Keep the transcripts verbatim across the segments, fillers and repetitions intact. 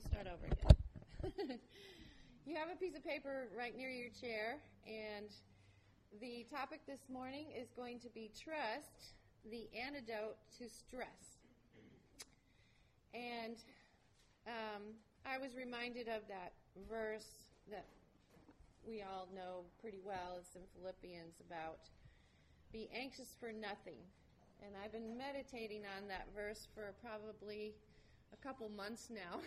we'll start over again. You have a piece of paper right near your chair, and the topic this morning is going to be trust, the antidote to stress. And um, I was reminded of that verse that we all know pretty well. It's in Philippians about be anxious for nothing. And I've been meditating on that verse for probably a couple months now.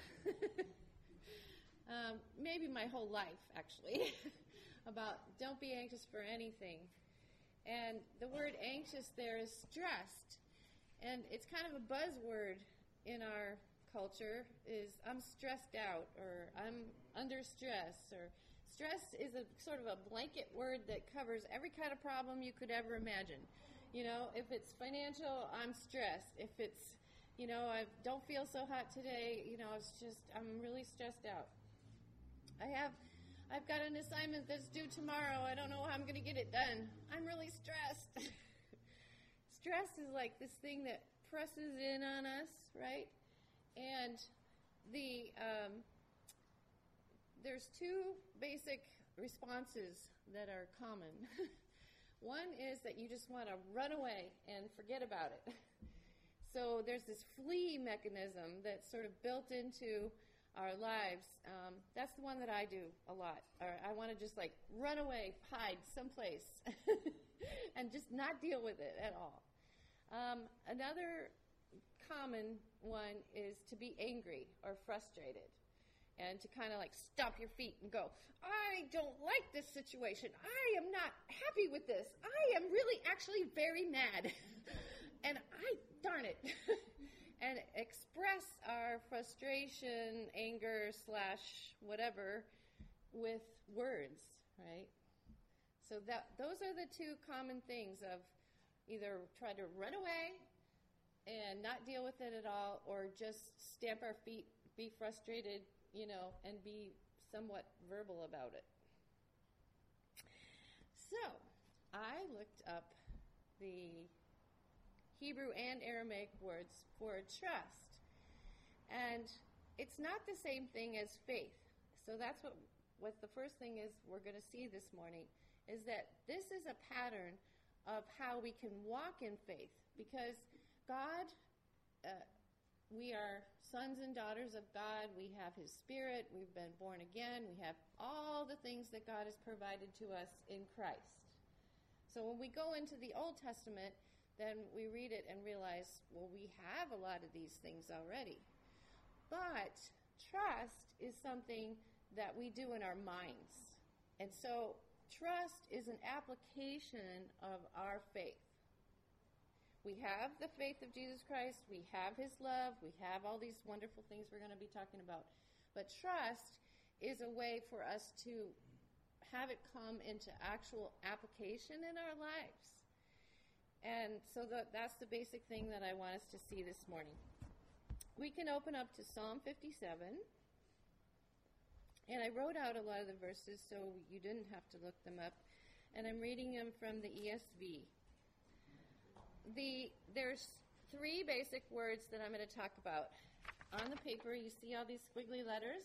um, maybe my whole life, actually, about don't be anxious for anything. And the word anxious there is stressed. And it's kind of a buzzword in our culture, is I'm stressed out, or I'm under stress, or stress is a sort of a blanket word that covers every kind of problem you could ever imagine. You know, if it's financial, I'm stressed. If it's, you know, I don't feel so hot today, you know, it's just, I'm really stressed out. I have, I've got an assignment that's due tomorrow. I don't know how I'm going to get it done. I'm really stressed. Stress is like this thing that presses in on us, right? And the um, there's two basic responses that are common. One is that you just want to run away and forget about it. So there's this flee mechanism that's sort of built into our lives. Um, that's the one that I do a lot. Or I want to just like run away, hide someplace, and just not deal with it at all. Um, another common one is to be angry or frustrated. And to kind of like stomp your feet and go, I don't like this situation. I am not happy with this. I am really actually very mad. And I, darn it. And express our frustration, anger, slash whatever with words, right? So that those are the two common things of either try to run away and not deal with it at all, or just stamp our feet, be frustrated, you know, and be somewhat verbal about it. So, I looked up the Hebrew and Aramaic words for trust. And it's not the same thing as faith. So that's what, what the first thing is we're going to see this morning, is that this is a pattern of how we can walk in faith. Because God... Uh, We are sons and daughters of God. We have His Spirit. We've been born again. We have all the things that God has provided to us in Christ. So when we go into the Old Testament, then we read it and realize, well, we have a lot of these things already. But trust is something that we do in our minds. And so trust is an application of our faith. We have the faith of Jesus Christ. We have His love. We have all these wonderful things we're going to be talking about. But trust is a way for us to have it come into actual application in our lives. And so the, that's the basic thing that I want us to see this morning. We can open up to Psalm fifty-seven. And I wrote out a lot of the verses so you didn't have to look them up. And I'm reading them from the E S V. The there's three basic words that I'm going to talk about. On the paper, you see all these squiggly letters?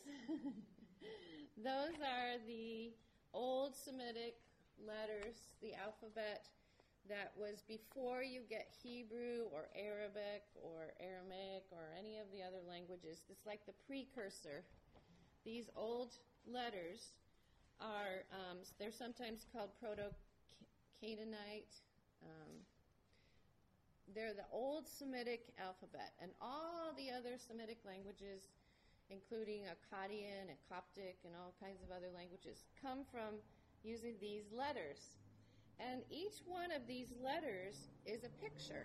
Those are the old Semitic letters, the alphabet that was before you get Hebrew or Arabic or Aramaic or any of the other languages. It's like the precursor. These old letters are, um, they're sometimes called Proto-Canaanite. Um, They're the old Semitic alphabet, and all the other Semitic languages, including Akkadian and Coptic and all kinds of other languages, come from using these letters. And each one of these letters is a picture.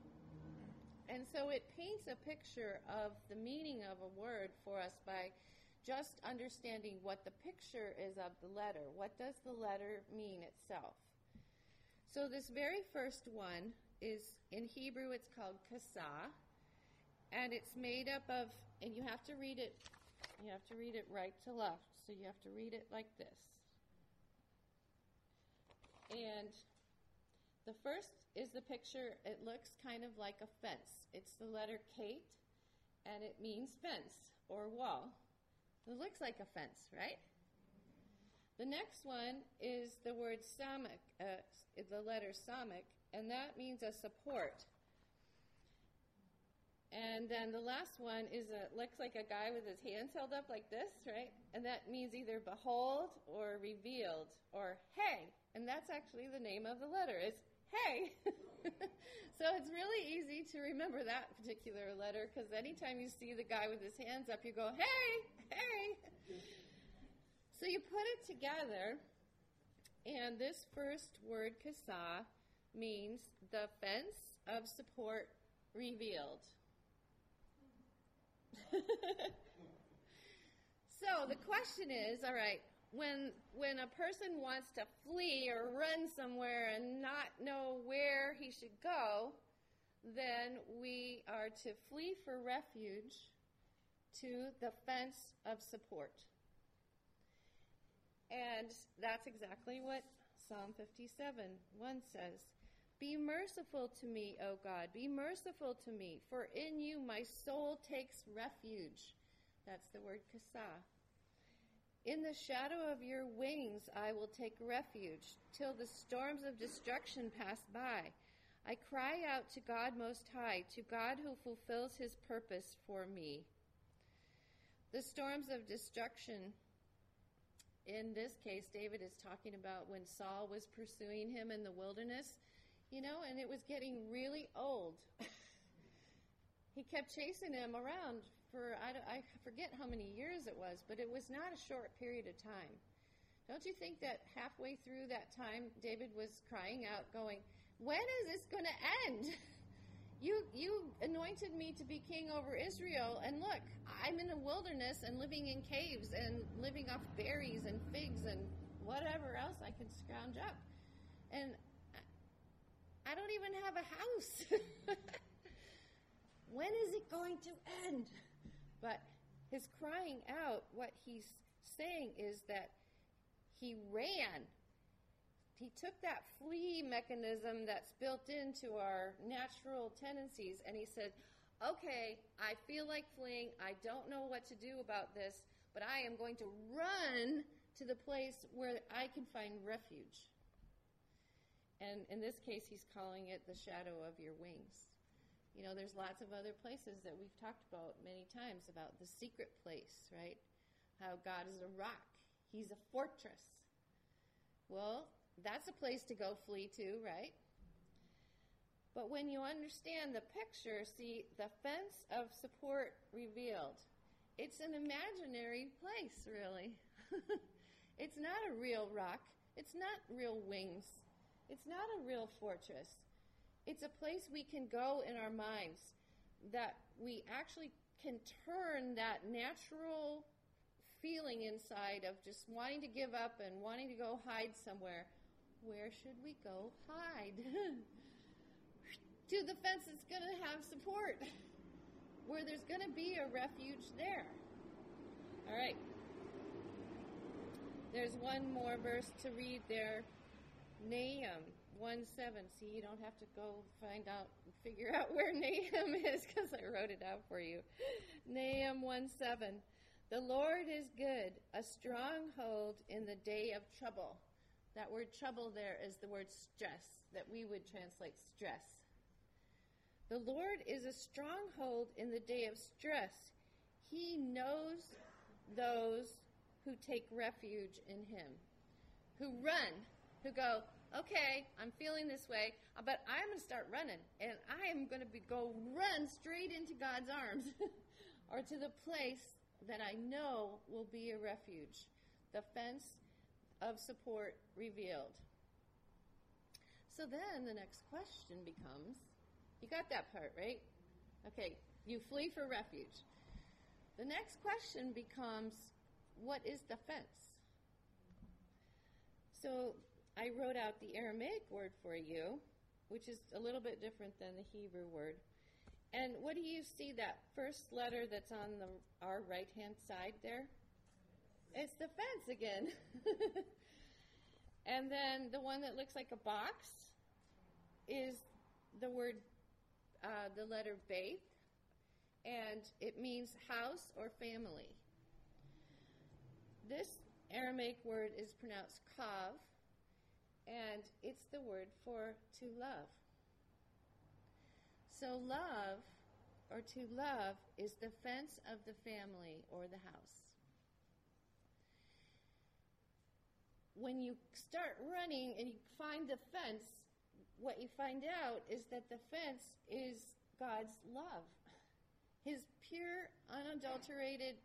And so it paints a picture of the meaning of a word for us by just understanding what the picture is of the letter. What does the letter mean itself? So this very first one is, in Hebrew, it's called Kasah, and it's made up of, and you have to read it, you have to read it right to left, so you have to read it like this. And the first is the picture, it looks kind of like a fence. It's the letter Kate, and it means fence or wall. It looks like a fence, right? The next one is the word samak, uh, the letter samak, and that means a support. And then the last one is a looks like a guy with his hands held up like this, right? And that means either behold or revealed or hey. And that's actually the name of the letter. It's hey. So it's really easy to remember that particular letter because anytime you see the guy with his hands up, you go, hey, hey. So you put it together, and this first word, kasa, means the fence of support revealed. So the question is, all right, when when a person wants to flee or run somewhere and not know where he should go, then we are to flee for refuge to the fence of support. And that's exactly what Psalm fifty-seven one says. Be merciful to me, O God. Be merciful to me, for in you my soul takes refuge. That's the word kasa. In the shadow of your wings I will take refuge, till the storms of destruction pass by. I cry out to God Most High, to God who fulfills his purpose for me. The storms of destruction, in this case, David is talking about when Saul was pursuing him in the wilderness, you know, and it was getting really old. He kept chasing him around for, I, I forget how many years it was, but it was not a short period of time. Don't you think that halfway through that time, David was crying out, going, when is this going to end? You you anointed me to be king over Israel, and look, I'm in the wilderness and living in caves and living off berries and figs and whatever else I can scrounge up. And I, I don't even have a house. When is it going to end? But his crying out, what he's saying is that he ran. He took that flee mechanism that's built into our natural tendencies, and he said, okay, I feel like fleeing. I don't know what to do about this, but I am going to run to the place where I can find refuge. And in this case, he's calling it the shadow of your wings. You know, there's lots of other places that we've talked about many times about the secret place, right? How God is a rock. He's a fortress. Well, that's a place to go flee to, right? But when you understand the picture, see, the fence of support revealed. It's an imaginary place, really. It's not a real rock. It's not real wings. It's not a real fortress. It's a place we can go in our minds that we actually can turn that natural feeling inside of just wanting to give up and wanting to go hide somewhere. Where should we go hide? To the fence that's going to have support, where there's going to be a refuge there. All right. There's one more verse to read there. Nahum one seven. See, you don't have to go find out and figure out where Nahum is because I wrote it out for you. Nahum one seven. The Lord is good, a stronghold in the day of trouble. That word trouble there is the word stress, that we would translate stress. The Lord is a stronghold in the day of stress. He knows those who take refuge in him, who run, who go, okay, I'm feeling this way, but I'm going to start running, and I am going to be, go run straight into God's arms or to the place that I know will be a refuge, the fence of support revealed. So then the next question becomes, you got that part, right? Okay, you flee for refuge. The next question becomes, what is the fence? So I wrote out the Aramaic word for you, which is a little bit different than the Hebrew word. And what do you see, that first letter that's on the our right-hand side there? It's the fence again. And then the one that looks like a box is the word, uh, the letter Beit, and it means house or family. This Aramaic word is pronounced kav, and it's the word for to love. So love, or to love, is the fence of the family or the house. When you start running and you find the fence, what you find out is that the fence is God's love. His pure, unadulterated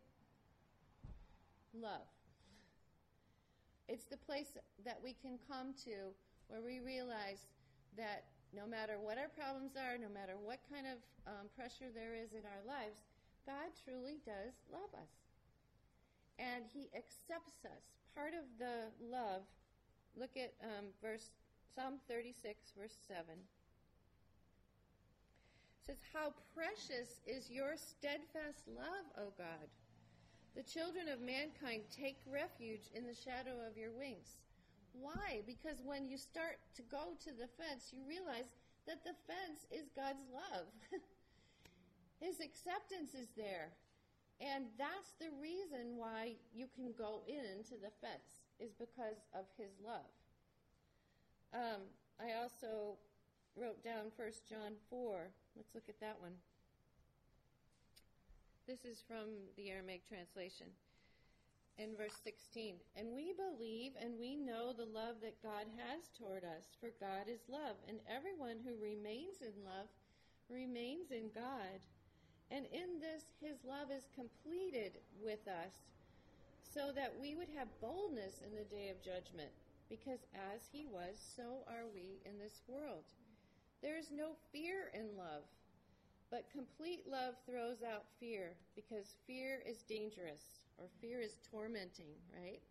love. It's the place that we can come to where we realize that no matter what our problems are, no matter what kind of um, pressure there is in our lives, God truly does love us. And he accepts us. Part of the love, look at um, verse Psalm thirty-six, verse seven. It says, "How precious is your steadfast love, O God! The children of mankind take refuge in the shadow of your wings." Why? Because when you start to go to the fence, you realize that the fence is God's love. His acceptance is there. And that's the reason why you can go into the fence, is because of his love. Um, I also wrote down First John four. Let's look at that one. This is from the Aramaic translation. In verse sixteen, "And we believe and we know the love that God has toward us, for God is love, and everyone who remains in love remains in God. And in this his love is completed with us, so that we would have boldness in the day of judgment, because as he was, so are we in this world. There is no fear in love, but complete love throws out fear, because fear is dangerous, or fear is tormenting, right?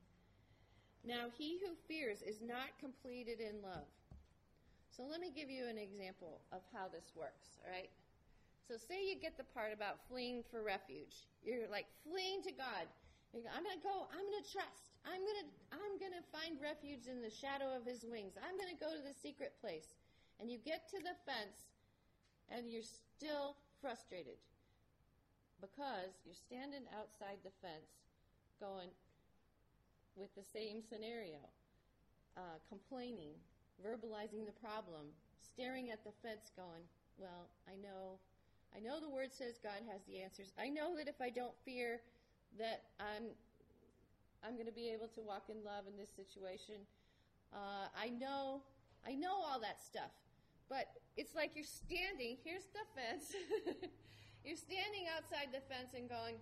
Now he who fears is not completed in love." So let me give you an example of how this works, all right? So say you get the part about fleeing for refuge. You're like fleeing to God. You're, I'm going to go, I'm going to trust. I'm going to I'm going to find refuge in the shadow of his wings. I'm going to go to the secret place. And you get to the fence and you're still frustrated because you're standing outside the fence going with the same scenario, uh, complaining, verbalizing the problem, staring at the fence going, well, I know I know the word says God has the answers. I know that if I don't fear, that I'm I'm going to be able to walk in love in this situation. Uh, I know I know all that stuff. But it's like you're standing, here's the fence. You're standing outside the fence and going,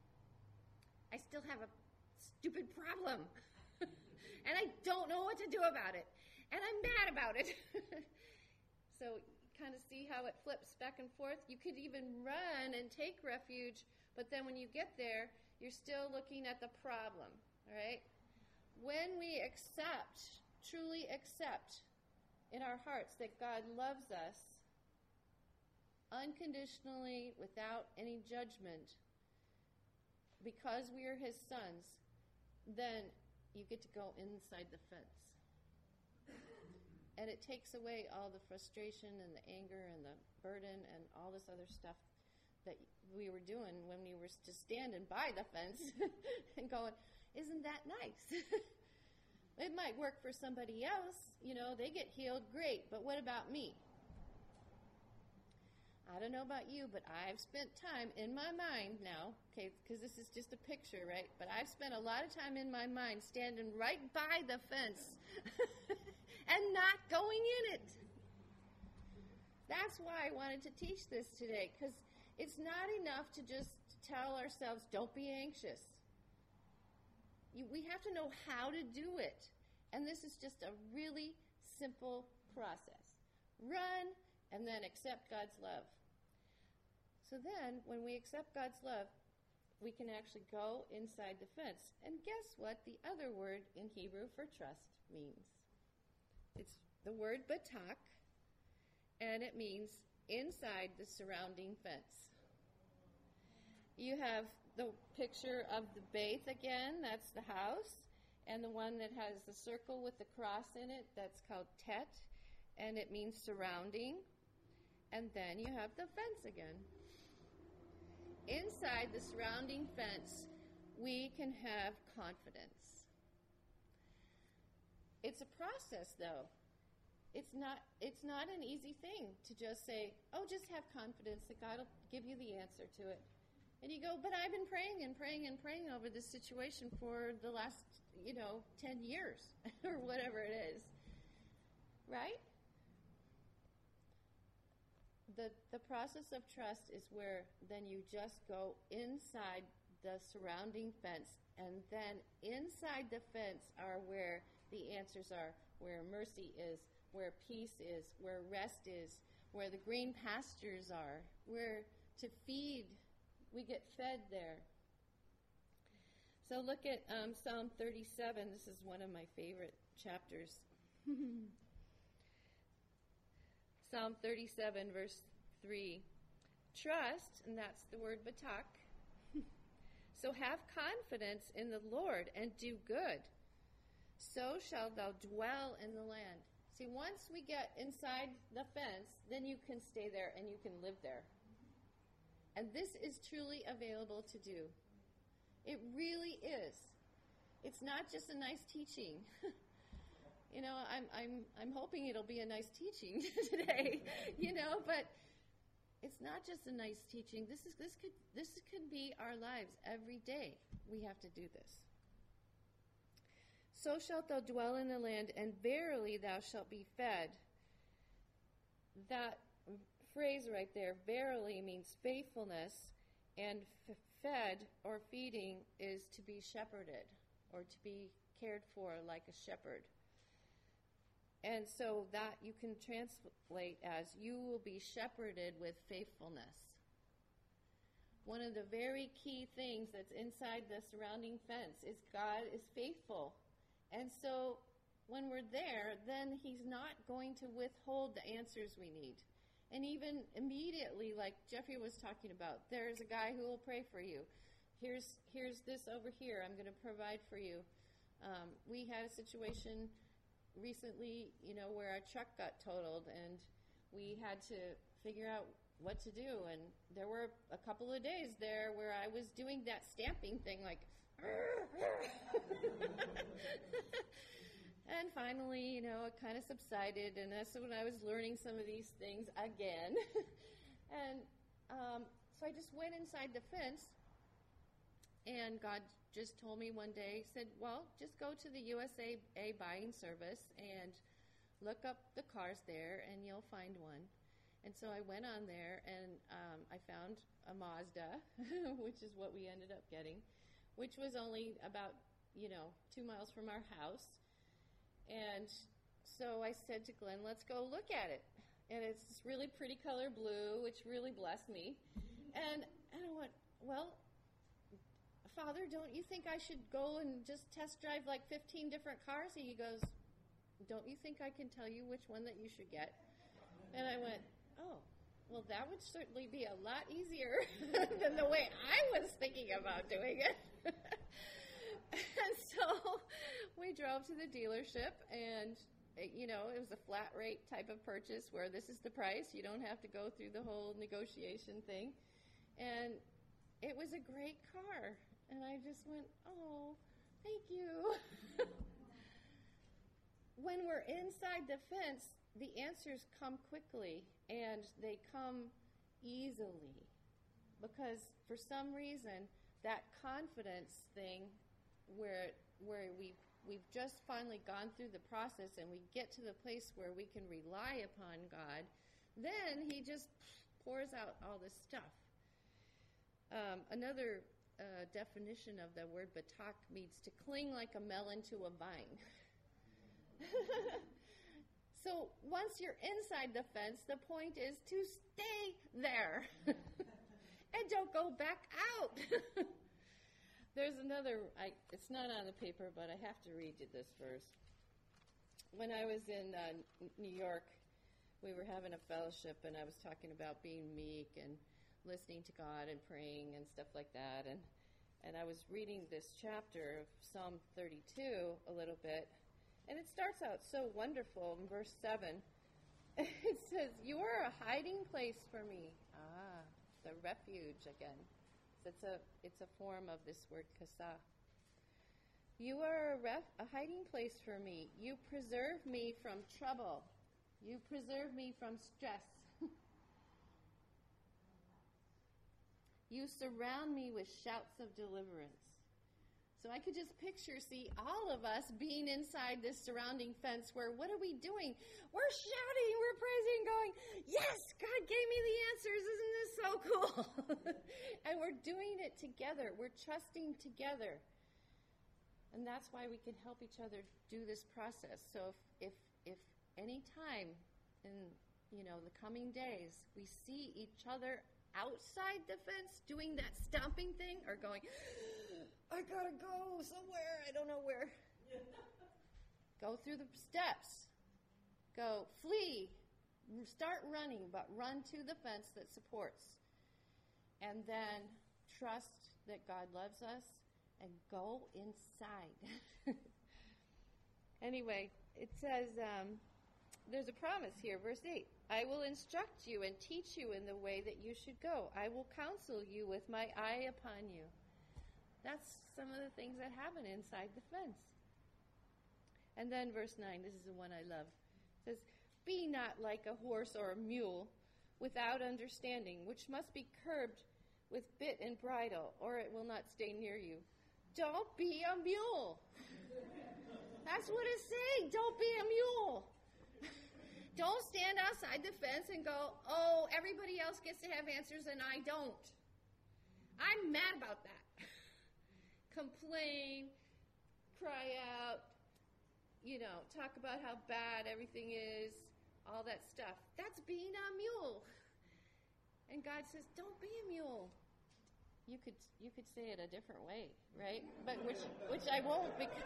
I still have a stupid problem. And I don't know what to do about it. And I'm mad about it. So kind of see how it flips back and forth. You could even run and take refuge, but then when you get there, you're still looking at the problem, all right? When we accept, truly accept in our hearts that God loves us unconditionally, without any judgment, because we are his sons, then you get to go inside the fence. And it takes away all the frustration and the anger and the burden and all this other stuff that we were doing when we were just standing by the fence and going, isn't that nice? It might work for somebody else. You know, they get healed, great. But what about me? I don't know about you, but I've spent time in my mind now, okay, because this is just a picture, right? But I've spent a lot of time in my mind standing right by the fence and not going in it. That's why I wanted to teach this today, because it's not enough to just tell ourselves, don't be anxious. You, we have to know how to do it. And this is just a really simple process. Run and then accept God's love. So then, when we accept God's love, we can actually go inside the fence. And guess what the other word in Hebrew for trust means? It's the word batak, and it means inside the surrounding fence. You have the picture of the Beit again, that's the house, and the one that has the circle with the cross in it, that's called Tet, and it means surrounding. And then you have the fence again. Inside the surrounding fence, we can have confidence. It's a process, though. It's not, it's not an easy thing to just say, oh, just have confidence that God will give you the answer to it. And you go, but I've been praying and praying and praying over this situation for the last, you know, ten years or whatever it is. Right? The the process of trust is where then you just go inside the surrounding fence, and then inside the fence are where the answers are, where mercy is, where peace is, where rest is, where the green pastures are, where to feed, we get fed there. So look at um, Psalm thirty-seven. This is one of my favorite chapters. Psalm thirty-seven, verse three. Trust, and that's the word batak. So have confidence in the Lord and do good. So shalt thou dwell in the land. See, once we get inside the fence, then you can stay there and you can live there. And this is truly available to do. It really is. It's not just a nice teaching. You know, I'm I'm I'm hoping it'll be a nice teaching today, you know, but it's not just a nice teaching. This is this could this could be our lives every day. We have to do this. So shalt thou dwell in the land, and verily thou shalt be fed. That phrase right there, verily, means faithfulness, and f- fed or feeding is to be shepherded or to be cared for like a shepherd. And so that you can translate as, you will be shepherded with faithfulness. One of the very key things that's inside the surrounding fence is God is faithful. And so when we're there, then he's not going to withhold the answers we need. And even immediately, like Jeffrey was talking about, there's a guy who will pray for you. Here's here's this over here. I'm going to provide for you. Um, we had a situation recently, you know, where our truck got totaled, and we had to figure out what to do. And there were a couple of days there where I was doing that stamping thing, like, and finally, you know, it kind of subsided, and that's when I was learning some of these things again. And um, so I just went inside the fence, and God just told me one day, said, well, just go to the U S A buying service and look up the cars there, and you'll find one. And so I went on there, and um, I found a Mazda, which is what we ended up getting, which was only about, you know, two miles from our house. And so I said to Glenn, let's go look at it. And it's this really pretty color blue, which really blessed me. And, and I went, well, Father, don't you think I should go and just test drive like fifteen different cars? And he goes, don't you think I can tell you which one that you should get? And I went, oh, well, that would certainly be a lot easier than the way I was thinking about doing it. And so we drove to the dealership, and, you know, it was a flat rate type of purchase where this is the price. You don't have to go through the whole negotiation thing. And it was a great car. And I just went, oh, thank you. When we're inside the fence, the answers come quickly, and they come easily. Because for some reason, that confidence thing where where we've, we've just finally gone through the process and we get to the place where we can rely upon God, then he just pours out all this stuff. Um, another uh, definition of the word batak means to cling like a melon to a vine. So once you're inside the fence, the point is to stay there and don't go back out. There's another, I, it's not on the paper, but I have to read you this verse. When I was in uh, New York, we were having a fellowship, and I was talking about being meek and listening to God and praying and stuff like that. And, and I was reading this chapter of Psalm thirty-two a little bit, and it starts out so wonderful in verse seven. It says, you are a hiding place for me. Ah, the refuge again. It's a, it's a form of this word kasa. You are a, ref, a hiding place for me. You preserve me from trouble. You preserve me from stress. You surround me with shouts of deliverance. So I could just picture, see, all of us being inside this surrounding fence where what are we doing? We're shouting, we're praising, going, yes, God gave me the answers. Isn't this so cool? And we're doing it together. We're trusting together. And that's why we can help each other do this process. So if if, if any time in, you know, the coming days, we see each other outside the fence doing that stomping thing or going, I gotta go somewhere, I don't know where. Go through the steps. Go, flee. Start running, but run to the fence that supports. And then trust that God loves us and go inside. Anyway, it says, um, there's a promise here, verse eight. I will instruct you and teach you in the way that you should go. I will counsel you with my eye upon you. That's some of the things that happen inside the fence. And then verse nine, this is the one I love. It says, be not like a horse or a mule without understanding, which must be curbed with bit and bridle, or it will not stay near you. Don't be a mule. That's what it's saying. Don't be a mule. Don't stand outside the fence and go, oh, everybody else gets to have answers and I don't. I'm mad about that. Complain, cry out, you know, talk about how bad everything is, all that stuff. That's being a mule. And God says, don't be a mule. You could you could say it a different way, right? But which which I won't because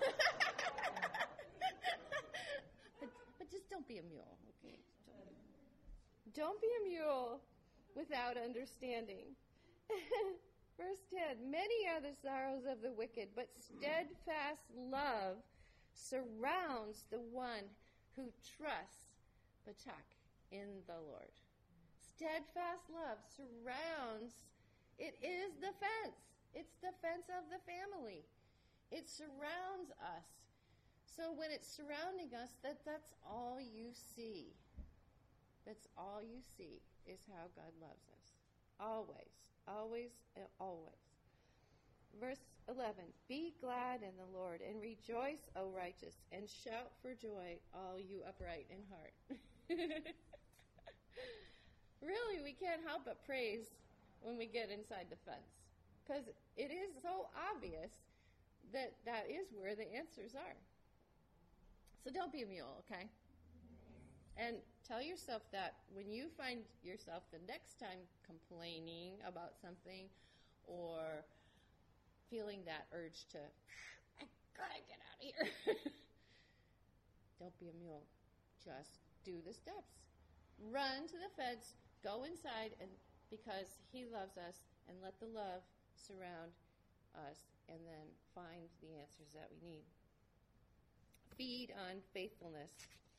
but, but just don't be a mule, okay? Don't be a mule without understanding. Verse ten, many are the sorrows of the wicked, but steadfast love surrounds the one who trusts, batak, in the Lord. Steadfast love surrounds, it is the fence. It's the fence of the family. It surrounds us. So when it's surrounding us, that, that's all you see. That's all you see is how God loves us. Always. Always and always. Verse eleven, be glad in the Lord and rejoice, O righteous, and shout for joy, all you upright in heart. Really, we can't help but praise when we get inside the fence, because it is so obvious that that is where the answers are. So don't be a mule, okay? And tell yourself that when you find yourself the next time complaining about something or feeling that urge to, I gotta get out of here. Don't be a mule. Just do the steps. Run to the fence, go inside, and because he loves us, and let the love surround us, and then find the answers that we need. Feed on faithfulness.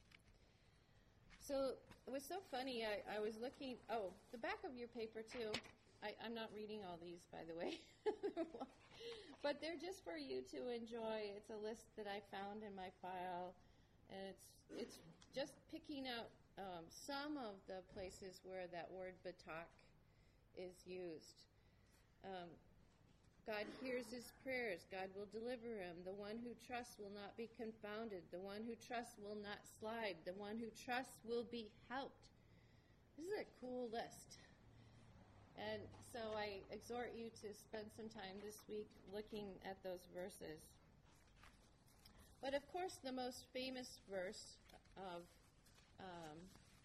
So it was so funny. I, I was looking. Oh, the back of your paper too. I, I'm not reading all these, by the way, but they're just for you to enjoy. It's a list that I found in my file, and it's it's just picking out um, some of the places where that word batak is used. Um, God hears his prayers. God will deliver him. The one who trusts will not be confounded. The one who trusts will not slide. The one who trusts will be helped. This is a cool list. And so I exhort you to spend some time this week looking at those verses. But of course, the most famous verse of um,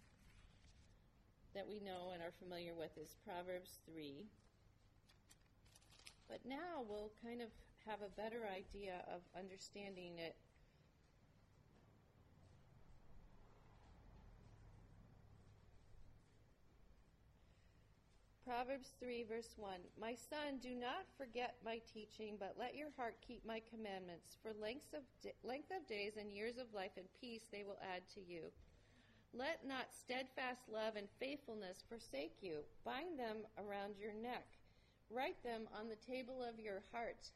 that we know and are familiar with is Proverbs three. But now we'll kind of have a better idea of understanding it. Proverbs three, verse one. My son, do not forget my teaching, but let your heart keep my commandments. For length of, di- length of days and years of life and peace they will add to you. Let not steadfast love and faithfulness forsake you. Bind them around your neck. write them on the table of your heart.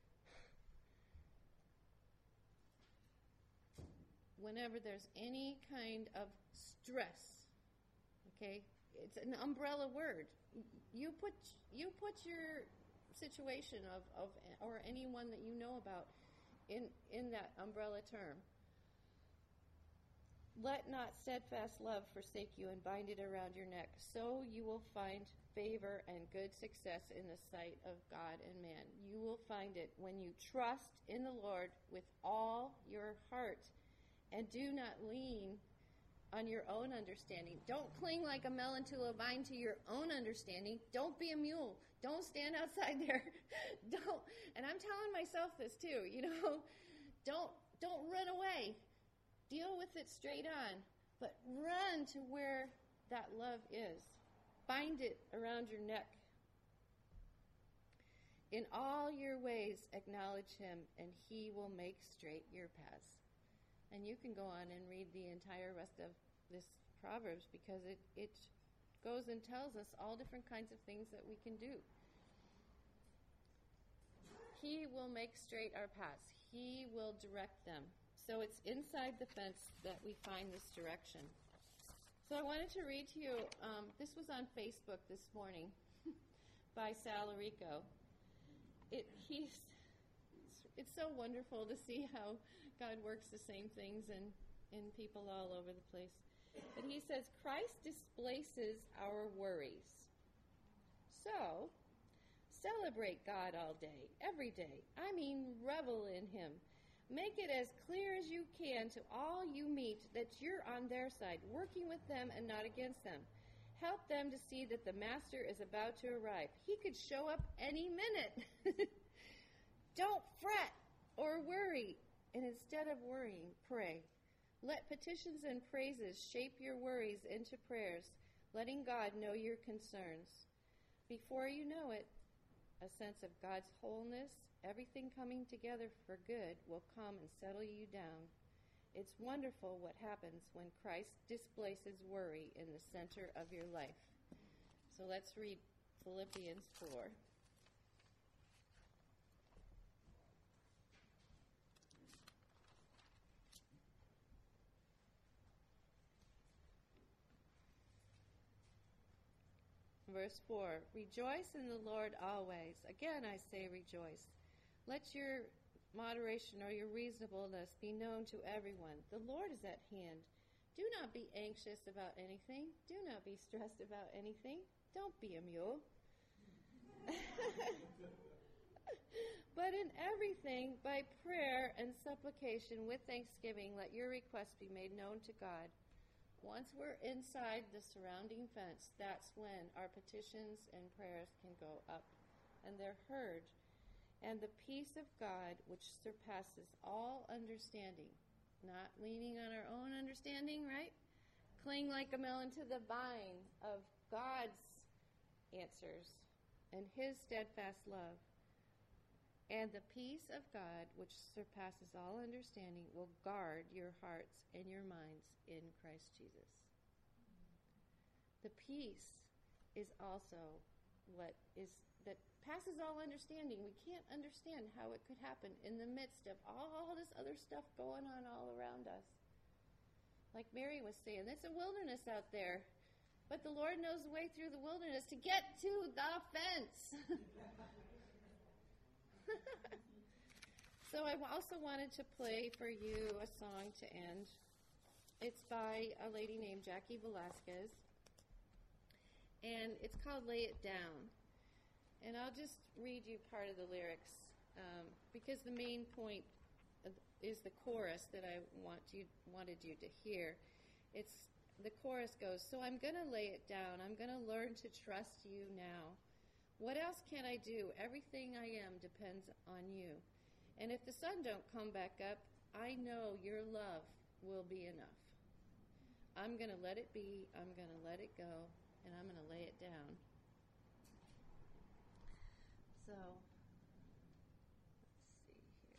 Whenever there's any kind of stress, okay, it's an umbrella word. You put you put your situation of, of or anyone that you know about in in that umbrella term. Let not steadfast love forsake you, and bind it around your neck. So you will find favor and good success in the sight of God and man. You will find it when you trust in the Lord with all your heart, and do not lean on your own understanding. Don't cling like a melon to a vine to your own understanding. Don't be a mule. Don't stand outside there. Don't. And I'm telling myself this too. You know, don't don't run away. Deal with it straight on, but run to where that love is. Bind it around your neck. In all your ways, acknowledge him, and he will make straight your paths. And you can go on and read the entire rest of this Proverbs, because it, it goes and tells us all different kinds of things that we can do. He will make straight our paths. He will direct them. So it's inside the fence that we find this direction. So I wanted to read to you, um, this was on Facebook this morning by Sal Arico. It, he's, it's so wonderful to see how God works the same things in, in people all over the place. But he says, Christ displaces our worries. So, celebrate God all day, every day. I mean, revel in him. Make it as clear as you can to all you meet that you're on their side, working with them and not against them. Help them to see that the Master is about to arrive. He could show up any minute. Don't fret or worry, and instead of worrying, pray. Let petitions and praises shape your worries into prayers, letting God know your concerns. Before you know it, a sense of God's wholeness, everything coming together for good, will come and settle you down. It's wonderful what happens when Christ displaces worry in the center of your life. So let's read Philippians four. Verse four, rejoice in the Lord always. Again, I say rejoice. Let your moderation or your reasonableness be known to everyone. The Lord is at hand. Do not be anxious about anything. Do not be stressed about anything. Don't be a mule. But in everything, by prayer and supplication with thanksgiving, let your requests be made known to God. Once we're inside the surrounding fence, that's when our petitions and prayers can go up, and they're heard. And the peace of God, which surpasses all understanding, not leaning on our own understanding, right? Cling like a melon to the vine of God's answers and his steadfast love. And the peace of God, which surpasses all understanding, will guard your hearts and your minds in Christ Jesus. The peace is also what is that passes all understanding. We can't understand how it could happen in the midst of all this other stuff going on all around us. Like Mary was saying, it's a wilderness out there, but the Lord knows the way through the wilderness to get to the fence. So I also wanted to play for you a song to end. It's by a lady named Jackie Velasquez, and it's called Lay It Down. And I'll just read you part of the lyrics, um, because the main point is the chorus that I want you wanted you to hear. It's the chorus goes, so I'm going to lay it down. I'm going to learn to trust you now. What else can I do? Everything I am depends on you. And if the sun don't come back up, I know your love will be enough. I'm going to let it be. I'm going to let it go. And I'm going to lay it down. So, let's see here.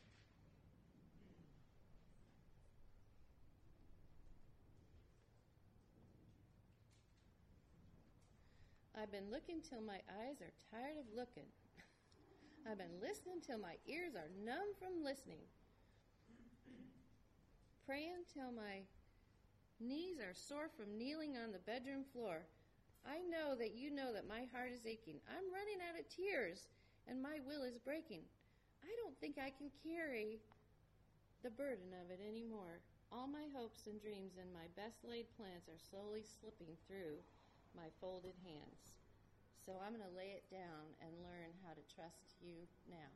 I've been looking till my eyes are tired of looking. I've been listening till my ears are numb from listening. Praying till my knees are sore from kneeling on the bedroom floor. I know that you know that my heart is aching. I'm running out of tears, and my will is breaking. I don't think I can carry the burden of it anymore. All my hopes and dreams and my best laid plans are slowly slipping through my folded hands. So I'm going to lay it down and learn how to trust you now.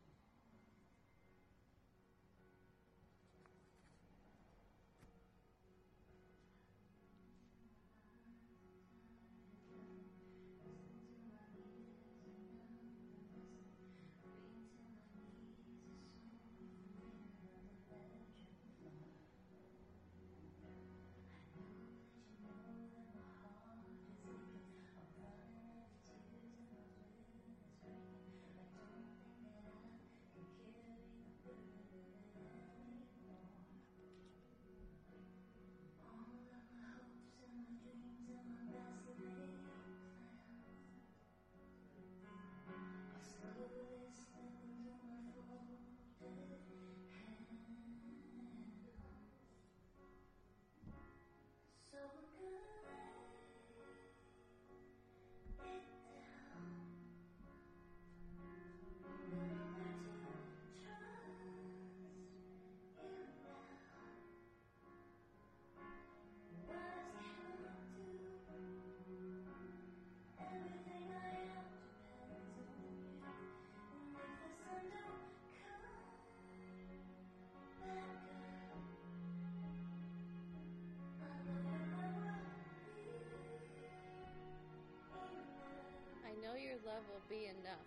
I know your love will be enough.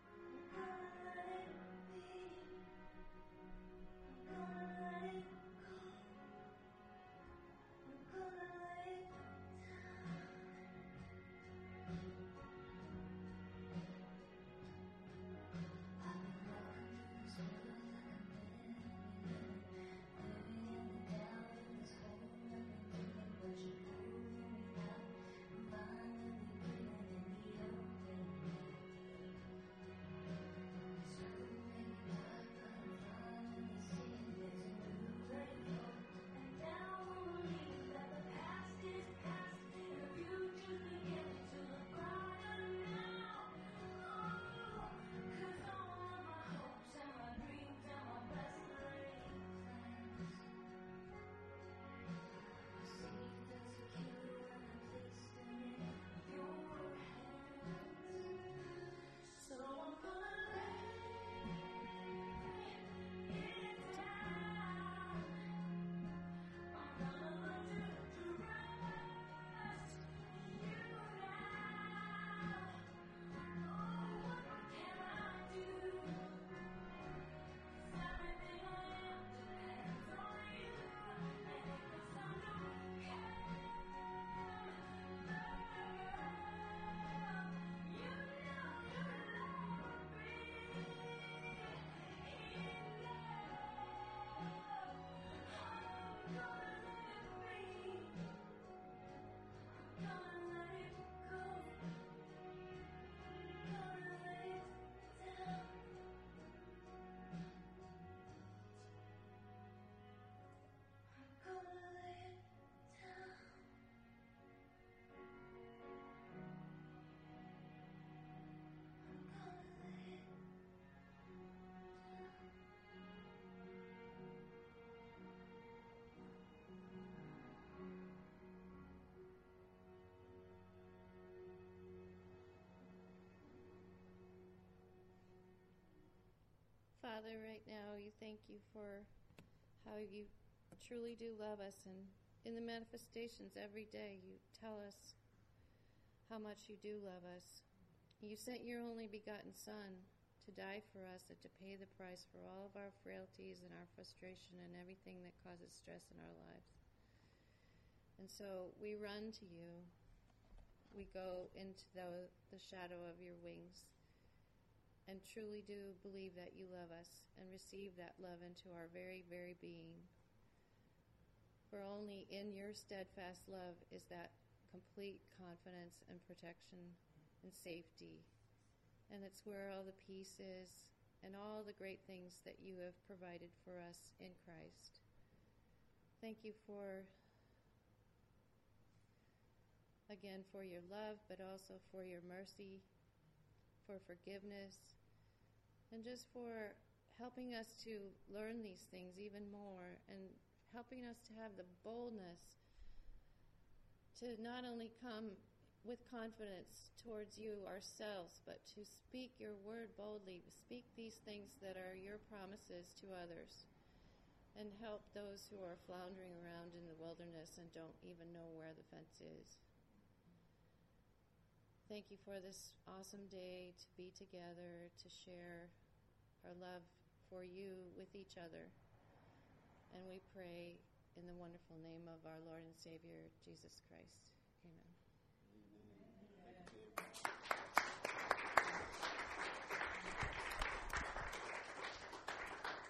Father, right now, you thank you for how you truly do love us. And in the manifestations every day, you tell us how much you do love us. You sent your only begotten Son to die for us and to pay the price for all of our frailties and our frustration and everything that causes stress in our lives. And so we run to you. We go into the, the shadow of your wings and truly do believe that you love us and receive that love into our very, very being. For only in your steadfast love is that complete confidence and protection and safety. And that's where all the peace is and all the great things that you have provided for us in Christ. Thank you for, again, for your love, but also for your mercy, for forgiveness, and just for helping us to learn these things even more and helping us to have the boldness to not only come with confidence towards you ourselves, but to speak your word boldly, speak these things that are your promises to others, and help those who are floundering around in the wilderness and don't even know where the fence is. Thank you for this awesome day to be together, to share our love for you with each other. And we pray in the wonderful name of our Lord and Savior, Jesus Christ.